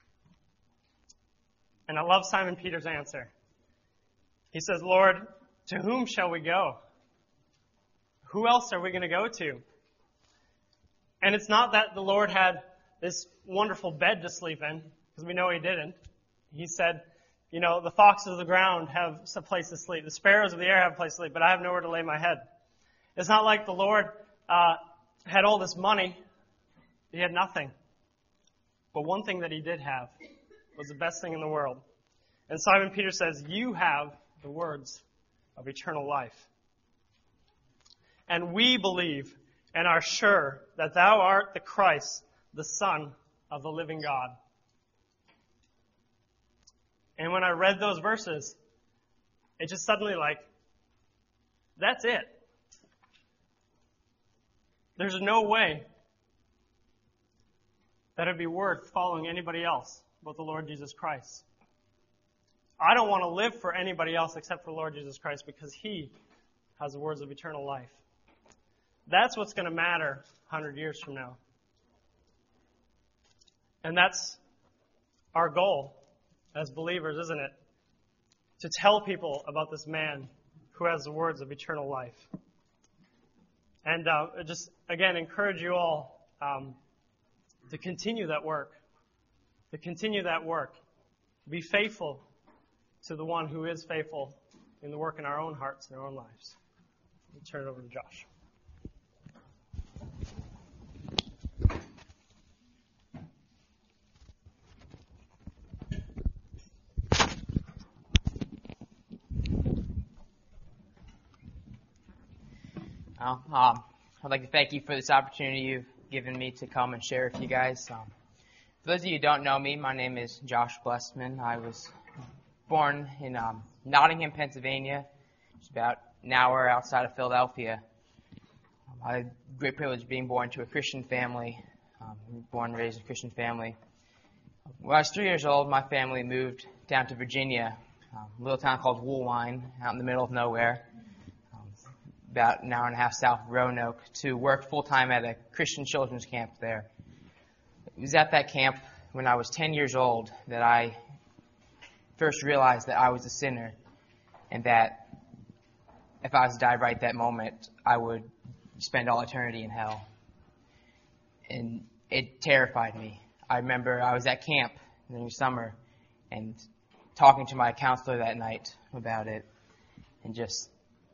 And I love Simon Peter's answer. He says, Lord, to whom shall we go? Who else are we going to go to? And it's not that the Lord had this wonderful bed to sleep in, because we know he didn't. He said, you know, the foxes of the ground have a place to sleep. The sparrows of the air have a place to sleep, but I have nowhere to lay my head. It's not like the Lord uh, had all this money. He had nothing. But one thing that he did have was the best thing in the world. And Simon Peter says, you have the words of eternal life. And we believe and are sure that thou art the Christ, the Son of the living God. And when I read those verses, it just suddenly like, that's it. There's no way that it'd be worth following anybody else but the Lord Jesus Christ. I don't want to live for anybody else except for the Lord Jesus Christ because he has the words of eternal life. That's what's going to matter one hundred years from now. And that's our goal as believers, isn't it? To tell people about this man who has the words of eternal life. And uh, just, again, encourage you all um, to continue that work. To continue that work. Be faithful to the one who is faithful in the work in our own hearts and our own lives. I'll turn it over to Josh. Well, um, I'd like to thank you for this opportunity you've given me to come and share with you guys. Um, for those of you who don't know me, my name is Josh Blessman. I was born in um, Nottingham, Pennsylvania, just about an hour outside of Philadelphia. Um, I had the great privilege of being born to a Christian family, um, born and raised in a Christian family. When I was three years old, my family moved down to Virginia, um, a little town called Woolwine, out in the middle of nowhere, about an hour and a half south of Roanoke, to work full-time at a Christian children's camp there. It was at that camp when I was ten years old that I first realized that I was a sinner and that if I was to die right that moment, I would spend all eternity in hell. And it terrified me. I remember I was at camp during the summer and talking to my counselor that night about it and just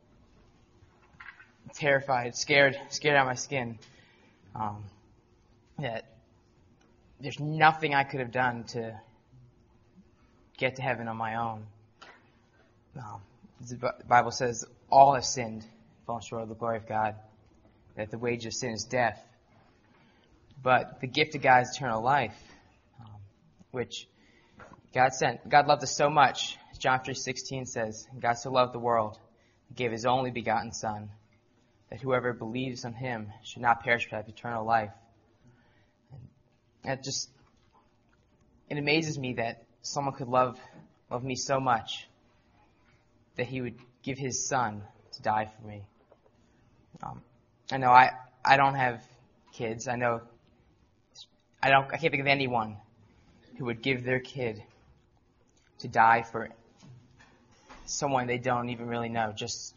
terrified, scared, scared out of my skin. Um, that there's nothing I could have done to get to heaven on my own. Um, the Bible says all have sinned, fallen short of the glory of God. That the wage of sin is death, but the gift of God is eternal life, um, which God sent. God loved us so much. As John three sixteen says, God so loved the world, He gave His only begotten Son, that whoever believes on Him should not perish but have eternal life. And that just, it amazes me that someone could love love me so much that He would give His Son to die for me. Um, I know I, I don't have kids. I know I don't I can't think of anyone who would give their kid to die for someone they don't even really know. Just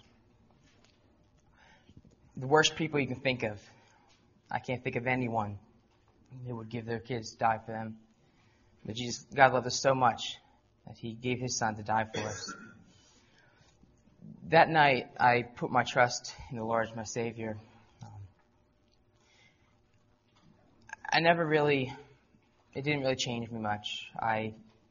the worst people you can think of. I can't think of anyone who would give their kids to die for them. But Jesus, God loved us so much that He gave His Son to die for us. That night, I put my trust in the Lord as my Savior. Um, I never really, it didn't really change me much. I,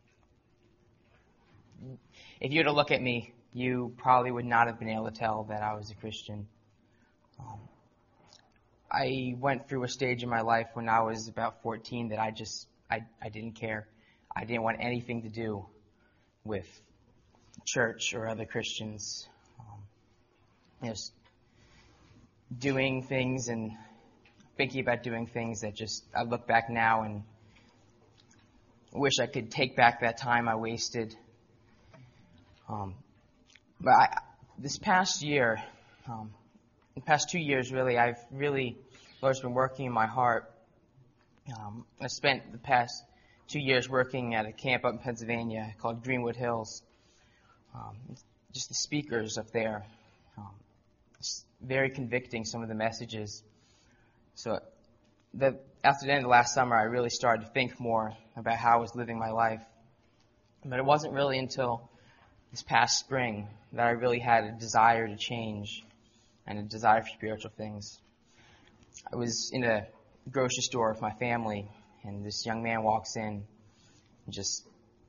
if you were to look at me, you probably would not have been able to tell that I was a Christian. Um, I went through a stage in my life when I was about fourteen that I just, I, I didn't care. I didn't want anything to do with church or other Christians. Um, just doing things and thinking about doing things that just, I look back now and wish I could take back that time I wasted. Um, but I, this past year, um, the past two years really, I've really Lord's been working in my heart. Um, I spent the past two years working at a camp up in Pennsylvania called Greenwood Hills. Um, just the speakers up there, um, it's very convicting, some of the messages. So the, after the end of last summer, I really started to think more about how I was living my life. But it wasn't really until this past spring that I really had a desire to change and a desire for spiritual things. I was in a grocery store with my family, and this young man walks in, and just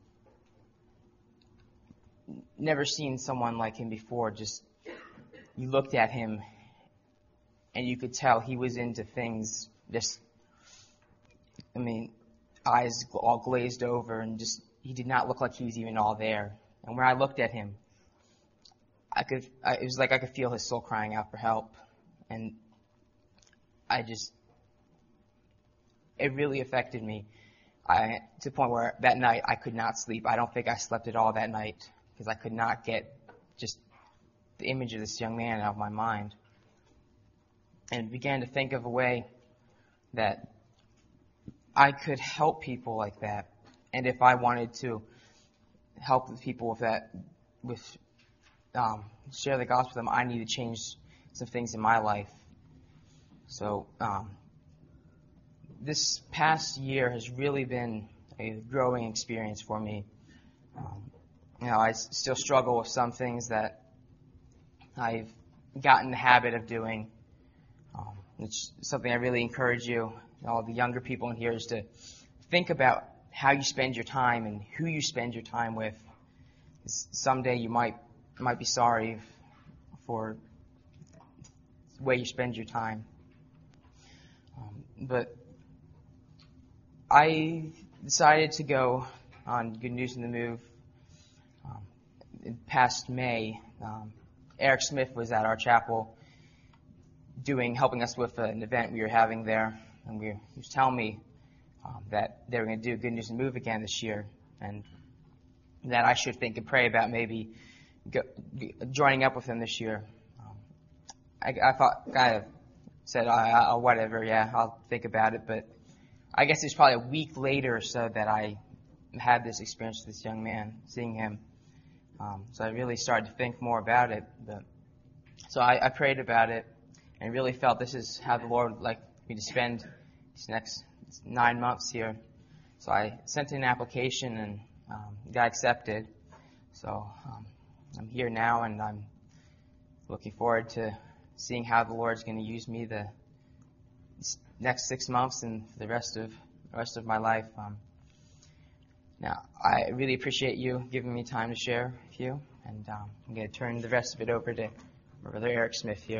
never seen someone like him before. Just, you looked at him, and you could tell he was into things, just, I mean, eyes all glazed over, and just, he did not look like he was even all there. And when I looked at him, I could, I, it was like I could feel his soul crying out for help. And I just, it really affected me. I, to the point where that night I could not sleep. I don't think I slept at all that night because I could not get just the image of this young man out of my mind. And began to think of a way that I could help people like that. And if I wanted to help the people with that, with um, share the gospel with them, I need to change some things in my life. So um, this past year has really been a growing experience for me. Um, you know, I s- still struggle with some things that I've gotten the habit of doing. Um, it's something I really encourage you, all the younger people in here, is to think about how you spend your time and who you spend your time with. Someday you might might be sorry for the way you spend your time. Um, but I decided to go on Good News in the Move um, in past May. Um, Eric Smith was at our chapel doing, helping us with an event we were having there, and we, he was telling me um, that they were going to do Good News in the Move again this year, and that I should think and pray about maybe go, joining up with them this year. Um, I, I thought, kind of said, I, I, whatever, yeah, I'll think about it. But I guess it was probably a week later or so that I had this experience with this young man, seeing him. Um, so I really started to think more about it. But so I, I prayed about it and really felt this is how the Lord would like me to spend these next nine months here. So I sent in an application and um, got accepted. So um, I'm here now, and I'm looking forward to seeing how the Lord's going to use me the next six months and the rest of the rest of my life. Um, now, I really appreciate you giving me time to share with you, and um, I'm going to turn the rest of it over to Brother Eric Smith here.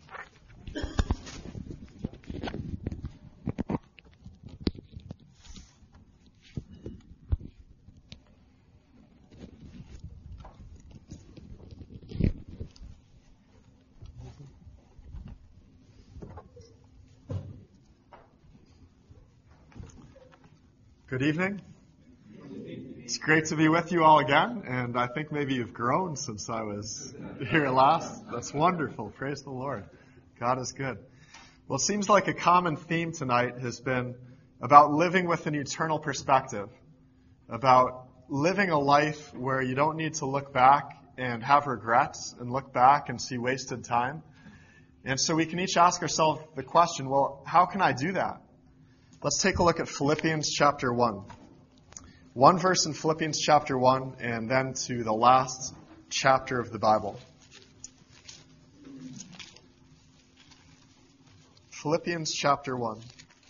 Good evening. It's great to be with you all again, and I think maybe you've grown since I was here last. That's wonderful. Praise the Lord. God is good. Well, it seems like a common theme tonight has been about living with an eternal perspective, about living a life where you don't need to look back and have regrets and look back and see wasted time. And so we can each ask ourselves the question, well, how can I do that? Let's take a look at Philippians chapter one. One verse in Philippians chapter one, and then to the last chapter of the Bible. Philippians chapter one.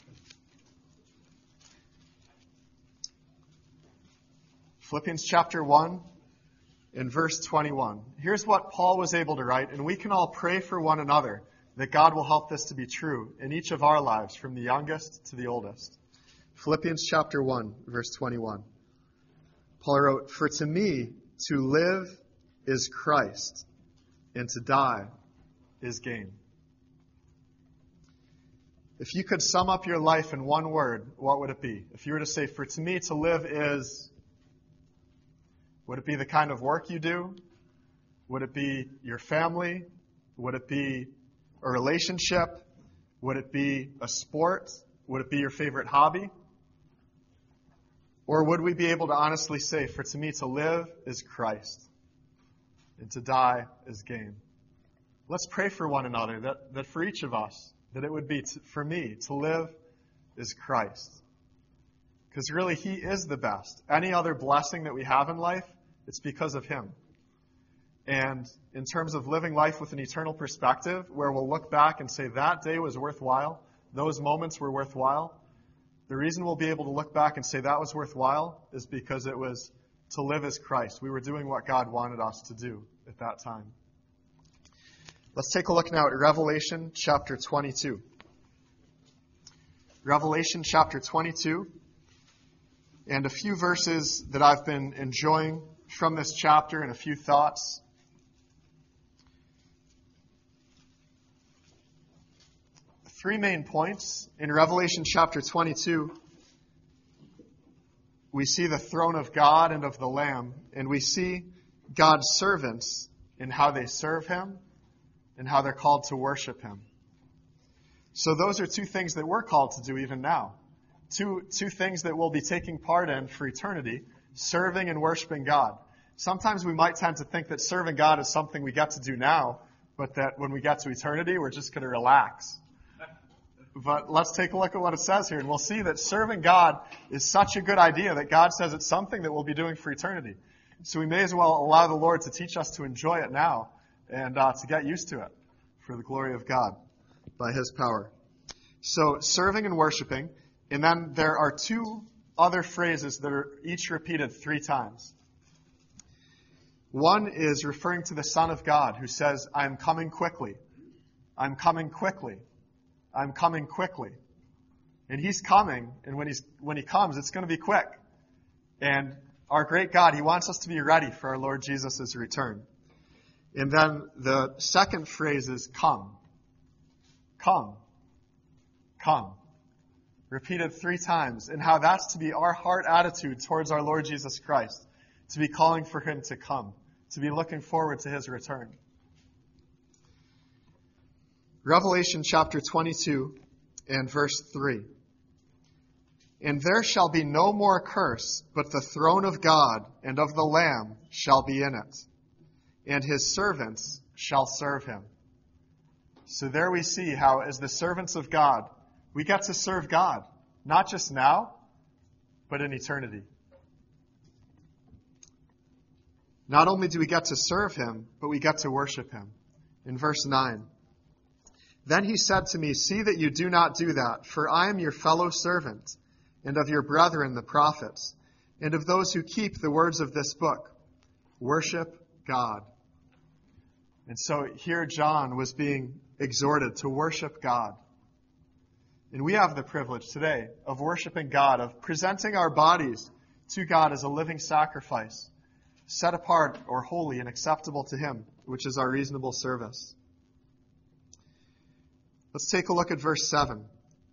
Philippians chapter one, in verse twenty-one. Here's what Paul was able to write, and we can all pray for one another that God will help this to be true in each of our lives, from the youngest to the oldest. Philippians chapter one, verse twenty-one. Paul wrote, "For to me to live is Christ, and to die is gain." If you could sum up your life in one word, what would it be? If you were to say, for to me to live is, would it be the kind of work you do? Would it be your family? Would it be a relationship? Would it be a sport? Would it be your favorite hobby? Or would we be able to honestly say, for to me to live is Christ, and to die is gain? Let's pray for one another, that, that for each of us, that it would be, to, for me, to live is Christ. Because really, He is the best. Any other blessing that we have in life, it's because of Him. And in terms of living life with an eternal perspective, where we'll look back and say, that day was worthwhile, those moments were worthwhile, the reason we'll be able to look back and say that was worthwhile is because it was to live as Christ. We were doing what God wanted us to do at that time. Let's take a look now at Revelation chapter twenty-two. Revelation chapter twenty-two, and a few verses that I've been enjoying from this chapter and a few thoughts. Three main points. In Revelation chapter twenty-two, we see the throne of God and of the Lamb, and we see God's servants in how they serve Him and how they're called to worship Him. So those are two things that we're called to do even now. Two, two things that we'll be taking part in for eternity, serving and worshiping God. Sometimes we might tend to think that serving God is something we get to do now, but that when we get to eternity, we're just going to relax. But let's take a look at what it says here, and we'll see that serving God is such a good idea that God says it's something that we'll be doing for eternity. So we may as well allow the Lord to teach us to enjoy it now and uh, to get used to it for the glory of God by His power. So serving and worshiping, and then there are two other phrases that are each repeated three times. One is referring to the Son of God who says, I am coming quickly. I'm coming quickly. I'm coming quickly. And He's coming, and when he's when He comes, it's going to be quick. And our great God, He wants us to be ready for our Lord Jesus' return. And then the second phrase is come. Come. Come. Repeated three times. And how that's to be our heart attitude towards our Lord Jesus Christ. To be calling for Him to come. To be looking forward to His return. Revelation chapter twenty-two and verse three. And there shall be no more curse, but the throne of God and of the Lamb shall be in it, and His servants shall serve Him. So there we see how, as the servants of God, we get to serve God, not just now, but in eternity. Not only do we get to serve Him, but we get to worship Him. In verse nine. Then He said to me, see that you do not do that, for I am your fellow servant, and of your brethren the prophets, and of those who keep the words of this book. Worship God. And so here John was being exhorted to worship God. And we have the privilege today of worshiping God, of presenting our bodies to God as a living sacrifice, set apart or holy and acceptable to Him, which is our reasonable service. Let's take a look at verse seven.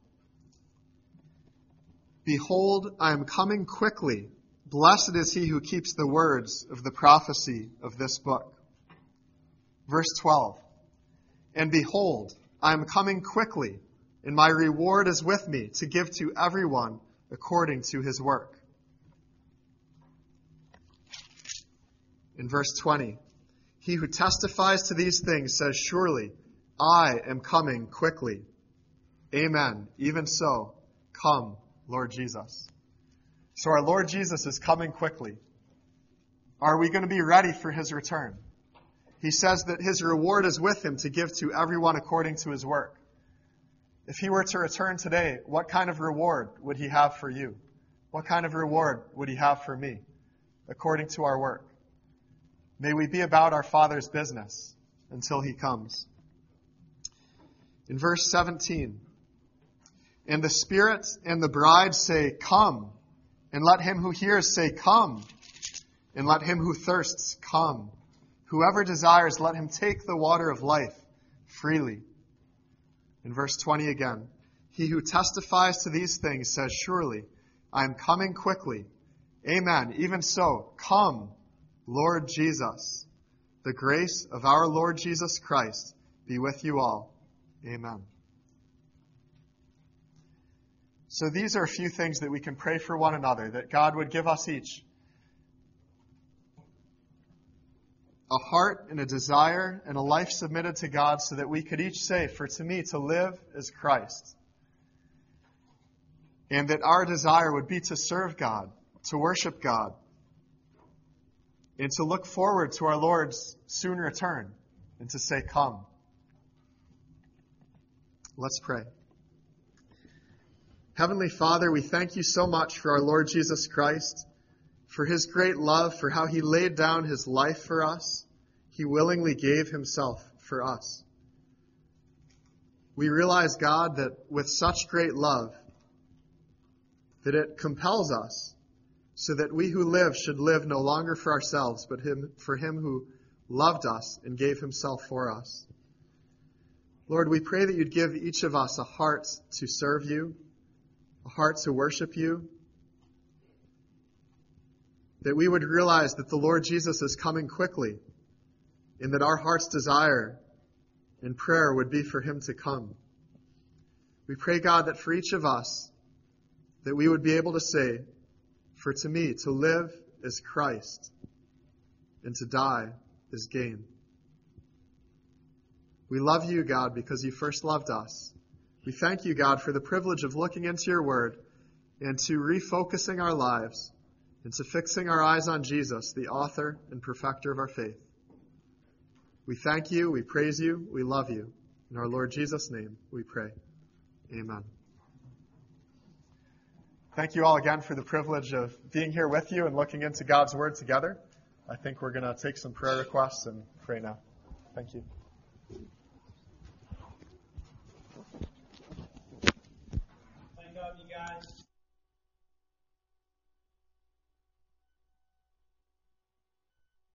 Behold, I am coming quickly. Blessed is he who keeps the words of the prophecy of this book. Verse twelve. And behold, I am coming quickly, and my reward is with me to give to everyone according to his work. In verse twenty. He who testifies to these things says, surely, I am coming quickly. Amen. Even so, come, Lord Jesus. So our Lord Jesus is coming quickly. Are we going to be ready for His return? He says that His reward is with Him to give to everyone according to his work. If He were to return today, what kind of reward would He have for you? What kind of reward would He have for me according to our work? May we be about our Father's business until He comes. In verse seventeen, and the Spirit and the bride say, come. And let him who hears say, come. And let him who thirsts come. Whoever desires, let him take the water of life freely. In verse twenty again, he who testifies to these things says, surely, I am coming quickly. Amen. Even so, come, Lord Jesus. The grace of our Lord Jesus Christ be with you all. Amen. So these are a few things that we can pray for one another, that God would give us each a heart and a desire and a life submitted to God so that we could each say, for to me, to live is Christ. And that our desire would be to serve God, to worship God, and to look forward to our Lord's soon return and to say, come. Let's pray. Heavenly Father, we thank you so much for our Lord Jesus Christ, for his great love, for how he laid down his life for us. He willingly gave himself for us. We realize, God, that with such great love, that it compels us so that we who live should live no longer for ourselves, but him, for him who loved us and gave himself for us. Lord, we pray that you'd give each of us a heart to serve you, a heart to worship you, that we would realize that the Lord Jesus is coming quickly, and that our heart's desire and prayer would be for him to come. We pray, God, that for each of us, that we would be able to say, for to me, to live is Christ, and to die is gain. We love you, God, because you first loved us. We thank you, God, for the privilege of looking into your word and to refocusing our lives and to fixing our eyes on Jesus, the author and perfecter of our faith. We thank you, we praise you, we love you. In our Lord Jesus' name we pray. Amen. Thank you all again for the privilege of being here with you and looking into God's word together. I think we're going to take some prayer requests and pray now. Thank you. Thank God, you guys.